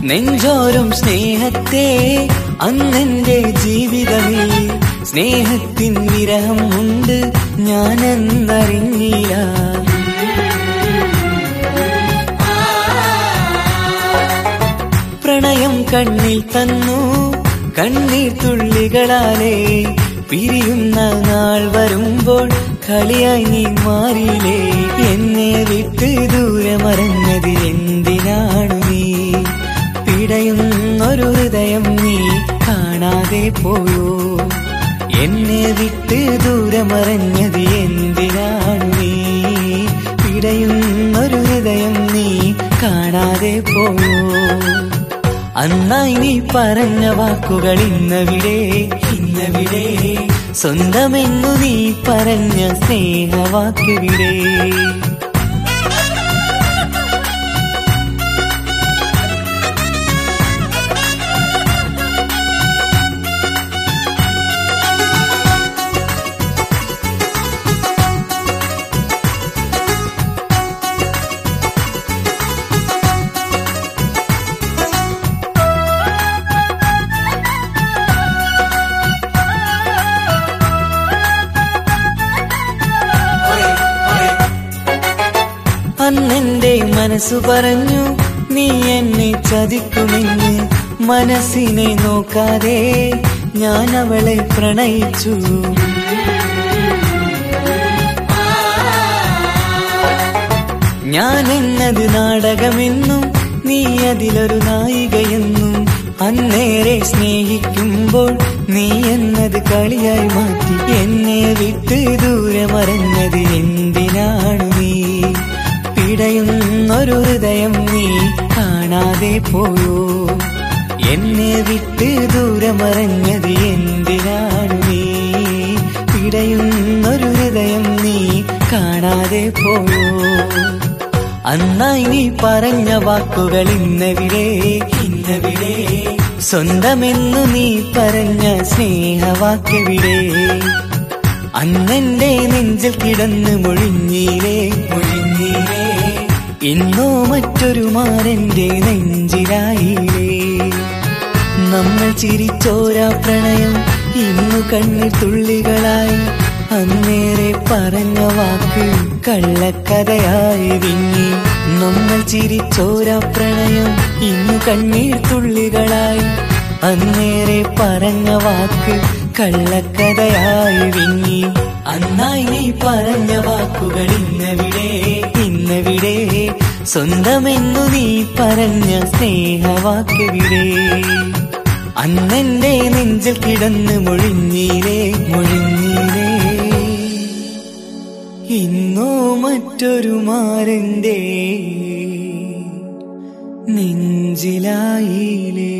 നെഞ്ചോരം സ്നേഹത്തെ അന്നെന്റെ ജീവിതമേ സ്നേഹത്തിൻ വിരഹം ഉണ്ട് ഞാനെന്നറിഞ്ഞില്ല. പ്രണയം കണ്ണിൽ തന്നു കണ്ണീർ തുള്ളികളാലേ പിരിയുന്ന നാൾ വരുമ്പോൾ കളിയായി നീ മാറിയില്ലേ. എന്നെ വിട്ട് ദൂരെ മറഞ്ഞത് എന്തിനാണു നീ? പിടയുന്നൊരു ഹൃദയം നീ കാണാതെ പോയോ? എന്നെ വിട്ട് ദൂരെ മറഞ്ഞത് എന്തിനാണു നീ? പിടയുന്നൊരു ഹൃദയം നീ കാണാതെ പോയോ? അന്നായി നീ പറഞ്ഞ വാക്കുകൾ ഇന്നവിടെ ഇന്നവിടെ, സ്വന്തമെന്നു നീ പറഞ്ഞ സ്നേഹവാക്കെവിടെ? അന്നെന്റെ മനസ്സു പറഞ്ഞു നീ എന്നെ ചതിക്കുമെന്ന്. മനസ്സിനെ നോക്കാതെ ഞാൻ അവളെ പ്രണയിച്ചു. ഞാൻ എന്നത് നാടകമെന്നും നീ അതിലൊരു നായികയെന്നും അന്നേരെ സ്നേഹിക്കുമ്പോൾ നീ എന്നത് കളിയായി മാറ്റി. എന്നെ വിട്ട് ദൂരെ മറഞ്ഞത് എന്തിനാണു നീ? പിടയുന്നൊരു ഹൃദയം നീ കാണാതെ പോയോ? എന്നെ വിട്ട് ദൂരെ മറഞ്ഞത് എന്തിനാണു നീ? പിടയുന്നൊരു ഹൃദയം നീ കാണാതെ പോയോ? അന്നായി നീ പറഞ്ഞ വാക്കുകൾ ഇന്നവിടെ ഇന്നവിടെ, സ്വന്തമെന്നു നീ പറഞ്ഞ സ്നേഹവാക്കെവിടെ? അന്നെന്റെ നെഞ്ചിൽ കിടന്ന് മൊഴിഞ്ഞീലേ മൊഴിഞ്ഞീലേ, ഇന്നോ മറ്റൊരു മാരന്റെ നെഞ്ചിലായില്ലേ. നമ്മൾ ചിരിച്ചോരാ പ്രണയം ഇന്നു കണ്ണീർ തുള്ളികളായി. അന്നേരെ പറഞ്ഞ വാക്ക് കള്ളക്കഥയായി വിങ്ങി. നമ്മൾ ചിരിച്ചോരാ പ്രണയം ഇന്നു കണ്ണീർ തുള്ളികളായി. അന്നേരെ പറഞ്ഞ വാക്ക് കള്ളക്കഥയായി വിങ്ങി. അന്നായി നീ പറഞ്ഞ വാക്കുകൾ ഇന്നവിടെ ഇന്നവിടെ, സ്വന്തമെന്നു നീ പറഞ്ഞ സ്നേഹവാക്കെവിടെ? അന്നെന്റെ നെഞ്ചിൽ കിടന്ന് മൊഴിഞ്ഞീലേ മൊഴിഞ്ഞീലേ, ഇന്നോ മറ്റൊരു മാരന്റെ നെഞ്ചിലായിലേ.